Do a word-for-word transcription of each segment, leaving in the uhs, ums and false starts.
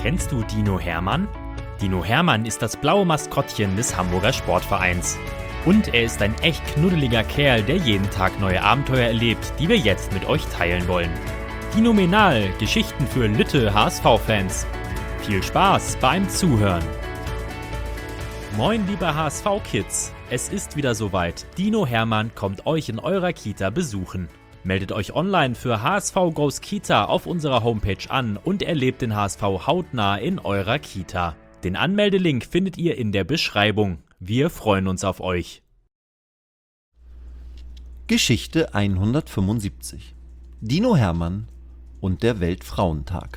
Kennst du Dino Hermann? Dino Hermann ist das blaue Maskottchen des Hamburger Sportvereins. Und er ist ein echt knuddeliger Kerl, der jeden Tag neue Abenteuer erlebt, die wir jetzt mit euch teilen wollen. Dinomenal, Geschichten für Lütte H S V-Fans. Viel Spaß beim Zuhören. Moin liebe H S V-Kids, es ist wieder soweit. Dino Hermann kommt euch in eurer Kita besuchen. Meldet euch online für H S V Goes Kita auf unserer Homepage an und erlebt den H S V hautnah in eurer Kita. Den Anmeldelink findet ihr in der Beschreibung. Wir freuen uns auf euch. Geschichte hundertfünfundsiebzig. Dino Hermann und der Weltfrauentag.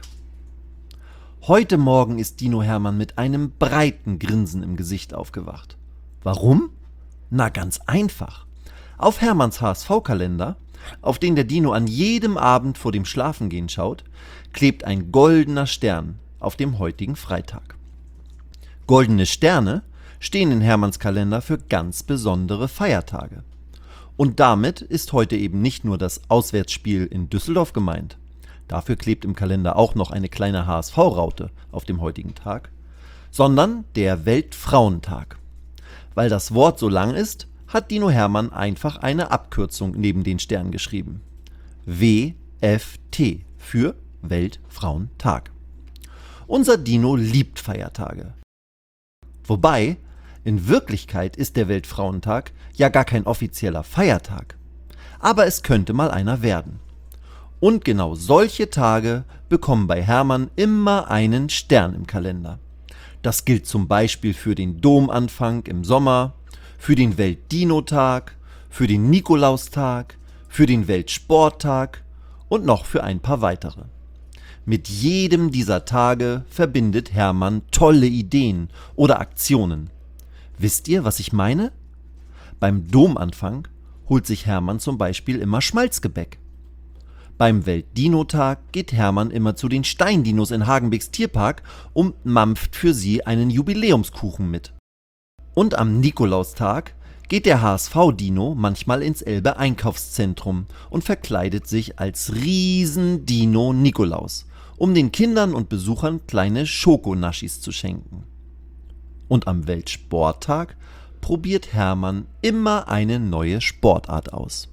Heute Morgen ist Dino Hermann mit einem breiten Grinsen im Gesicht aufgewacht. Warum? Na ganz einfach. Auf Hermanns H S V-Kalender, auf den der Dino an jedem Abend vor dem Schlafengehen schaut, klebt ein goldener Stern auf dem heutigen Freitag. Goldene Sterne stehen in Hermanns Kalender für ganz besondere Feiertage. Und damit ist heute eben nicht nur das Auswärtsspiel in Düsseldorf gemeint. Dafür klebt im Kalender auch noch eine kleine H S V-Raute auf dem heutigen Tag, sondern der Weltfrauentag. Weil das Wort so lang ist, hat Dino Hermann einfach eine Abkürzung neben den Stern geschrieben. W F T für Weltfrauentag. Unser Dino liebt Feiertage. Wobei, in Wirklichkeit ist der Weltfrauentag ja gar kein offizieller Feiertag. Aber es könnte mal einer werden. Und genau solche Tage bekommen bei Hermann immer einen Stern im Kalender. Das gilt zum Beispiel für den Domanfang im Sommer, für den Welt-Dino-Tag, für den Nikolaustag, für den Weltsporttag und noch für ein paar weitere. Mit jedem dieser Tage verbindet Hermann tolle Ideen oder Aktionen. Wisst ihr, was ich meine? Beim Domanfang holt sich Hermann zum Beispiel immer Schmalzgebäck. Beim Welt-Dino-Tag geht Hermann immer zu den Steindinos in Hagenbecks Tierpark und mampft für sie einen Jubiläumskuchen mit. Und am Nikolaustag geht der H S V-Dino manchmal ins Elbe-Einkaufszentrum und verkleidet sich als Riesen-Dino Nikolaus, um den Kindern und Besuchern kleine Schokonaschis zu schenken. Und am Weltsporttag probiert Hermann immer eine neue Sportart aus.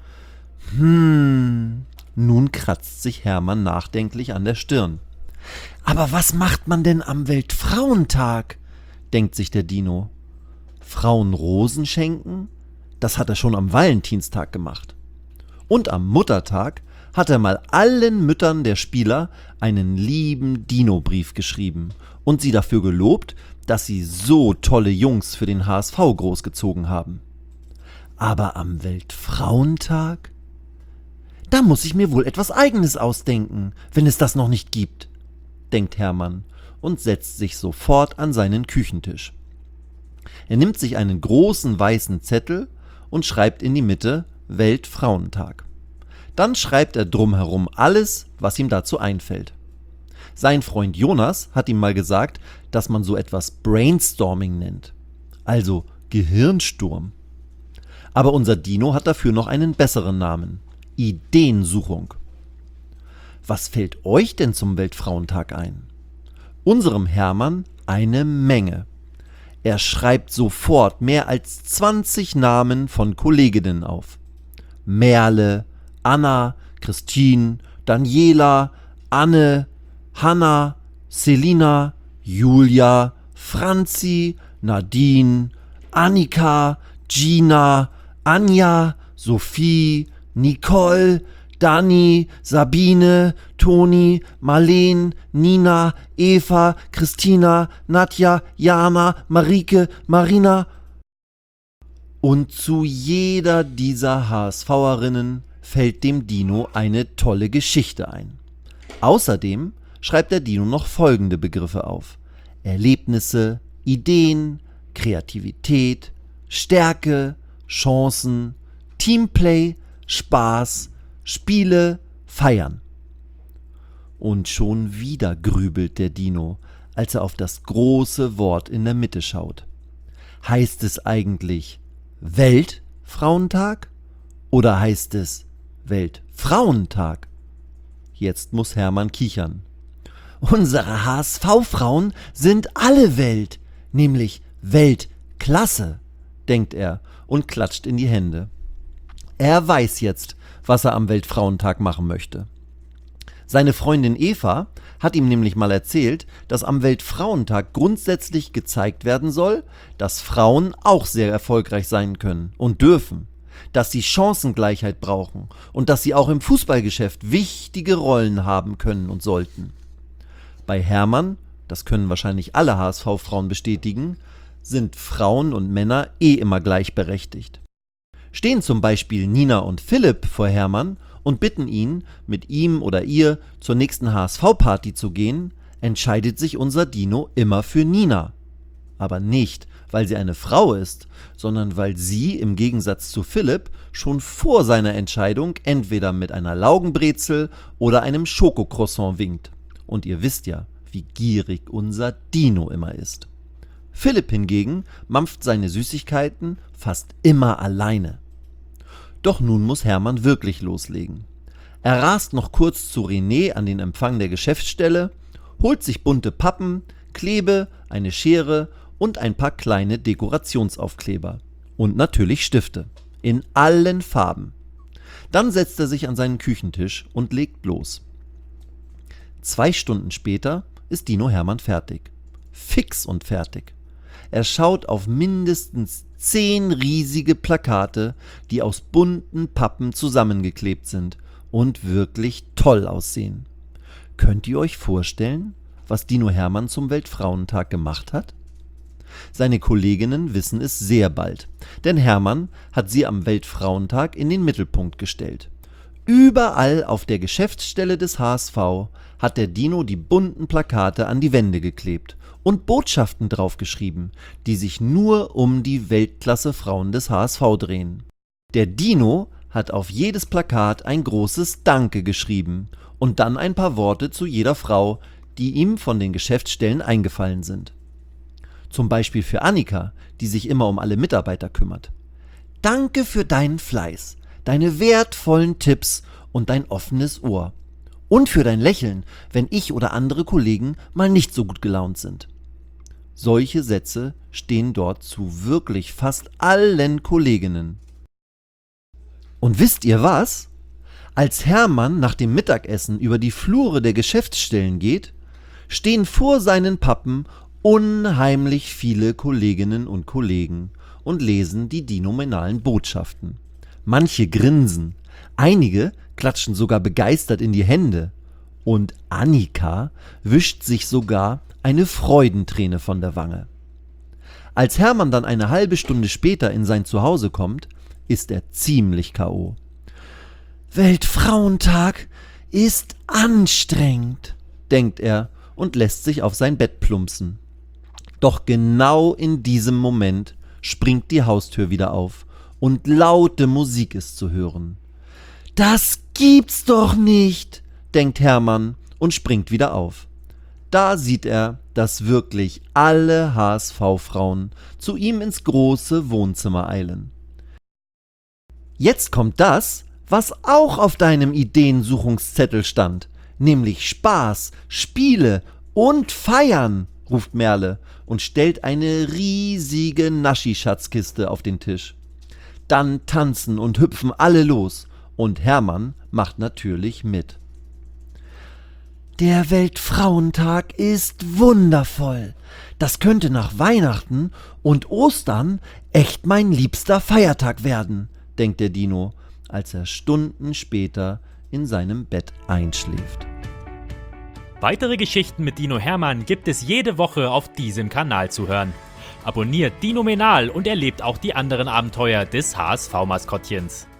Hm, nun kratzt sich Hermann nachdenklich an der Stirn. Aber was macht man denn am Weltfrauentag? Denkt sich der Dino. Frauen Rosen schenken? Das hat er schon am Valentinstag gemacht. Und am Muttertag hat er mal allen Müttern der Spieler einen lieben Dino-Brief geschrieben und sie dafür gelobt, dass sie so tolle Jungs für den H S V großgezogen haben. Aber am Weltfrauentag? Da muss ich mir wohl etwas Eigenes ausdenken, wenn es das noch nicht gibt, denkt Hermann und setzt sich sofort an seinen Küchentisch. Er nimmt sich einen großen weißen Zettel und schreibt in die Mitte Weltfrauentag. Dann schreibt er drumherum alles, was ihm dazu einfällt. Sein Freund Jonas hat ihm mal gesagt, dass man so etwas Brainstorming nennt, also Gehirnsturm. Aber unser Dino hat dafür noch einen besseren Namen: Ideensuchung. Was fällt euch denn zum Weltfrauentag ein? Unserem Hermann eine Menge. Er schreibt sofort mehr als zwanzig Namen von Kolleginnen auf. Merle, Anna, Christine, Daniela, Anne, Hanna, Selina, Julia, Franzi, Nadine, Annika, Gina, Anja, Sophie, Nicole, Dani, Sabine, Toni, Marleen, Nina, Eva, Christina, Nadja, Jana, Marike, Marina. Und zu jeder dieser HSVerinnen fällt dem Dino eine tolle Geschichte ein. Außerdem schreibt der Dino noch folgende Begriffe auf: Erlebnisse, Ideen, Kreativität, Stärke, Chancen, Teamplay, Spaß, Spiele, Feiern. Und schon wieder grübelt der Dino, als er auf das große Wort in der Mitte schaut. Heißt es eigentlich Weltfrauentag oder heißt es Weltfrauentag? Jetzt muss Hermann kichern. Unsere H S V-Frauen sind alle Welt, nämlich Weltklasse, denkt er und klatscht in die Hände. Er weiß jetzt, was er am Weltfrauentag machen möchte. Seine Freundin Eva hat ihm nämlich mal erzählt, dass am Weltfrauentag grundsätzlich gezeigt werden soll, dass Frauen auch sehr erfolgreich sein können und dürfen, dass sie Chancengleichheit brauchen und dass sie auch im Fußballgeschäft wichtige Rollen haben können und sollten. Bei Hermann, das können wahrscheinlich alle H S V-Frauen bestätigen, sind Frauen und Männer eh immer gleichberechtigt. Stehen zum Beispiel Nina und Philipp vor Hermann und bitten ihn, mit ihm oder ihr zur nächsten H S V-Party zu gehen, entscheidet sich unser Dino immer für Nina. Aber nicht, weil sie eine Frau ist, sondern weil sie im Gegensatz zu Philipp schon vor seiner Entscheidung entweder mit einer Laugenbrezel oder einem Schokocroissant winkt. Und ihr wisst ja, wie gierig unser Dino immer ist. Philipp hingegen mampft seine Süßigkeiten fast immer alleine. Doch nun muss Hermann wirklich loslegen. Er rast noch kurz zu René an den Empfang der Geschäftsstelle, holt sich bunte Pappen, Klebe, eine Schere und ein paar kleine Dekorationsaufkleber. Und natürlich Stifte. In allen Farben. Dann setzt er sich an seinen Küchentisch und legt los. Zwei Stunden später ist Dino Hermann fertig. Fix und fertig. Er schaut auf mindestens zehn riesige Plakate, die aus bunten Pappen zusammengeklebt sind und wirklich toll aussehen. Könnt ihr euch vorstellen, was Dino Hermann zum Weltfrauentag gemacht hat? Seine Kolleginnen wissen es sehr bald, denn Hermann hat sie am Weltfrauentag in den Mittelpunkt gestellt. Überall auf der Geschäftsstelle des H S V hat der Dino die bunten Plakate an die Wände geklebt und Botschaften draufgeschrieben, die sich nur um die Weltklasse-Frauen des H S V drehen. Der Dino hat auf jedes Plakat ein großes Danke geschrieben und dann ein paar Worte zu jeder Frau, die ihm von den Geschäftsstellen eingefallen sind. Zum Beispiel für Annika, die sich immer um alle Mitarbeiter kümmert. Danke für deinen Fleiß, deine wertvollen Tipps und dein offenes Ohr. Und für dein Lächeln, wenn ich oder andere Kollegen mal nicht so gut gelaunt sind. Solche Sätze stehen dort zu wirklich fast allen Kolleginnen. Und wisst ihr was? Als Hermann nach dem Mittagessen über die Flure der Geschäftsstellen geht, stehen vor seinen Pappen unheimlich viele Kolleginnen und Kollegen und lesen die dinominalen Botschaften. Manche grinsen, einige klatschen sogar begeistert in die Hände und Annika wischt sich sogar eine Freudenträne von der Wange. Als Hermann dann eine halbe Stunde später in sein Zuhause kommt, ist er ziemlich K O Weltfrauentag ist anstrengend, denkt er und lässt sich auf sein Bett plumpsen. Doch genau in diesem Moment springt die Haustür wieder auf und laute Musik ist zu hören. Das gibt's doch nicht, denkt Hermann und springt wieder auf. Da sieht er, dass wirklich alle H S V-Frauen zu ihm ins große Wohnzimmer eilen. Jetzt kommt das, was auch auf deinem Ideensuchungszettel stand, nämlich Spaß, Spiele und Feiern, ruft Merle und stellt eine riesige Naschi-Schatzkiste auf den Tisch. Dann tanzen und hüpfen alle los und Hermann macht natürlich mit. Der Weltfrauentag ist wundervoll. Das könnte nach Weihnachten und Ostern echt mein liebster Feiertag werden, denkt der Dino, als er Stunden später in seinem Bett einschläft. Weitere Geschichten mit Dino Hermann gibt es jede Woche auf diesem Kanal zu hören. Abonniert Dinomenal und erlebt auch die anderen Abenteuer des H S V-Maskottchens.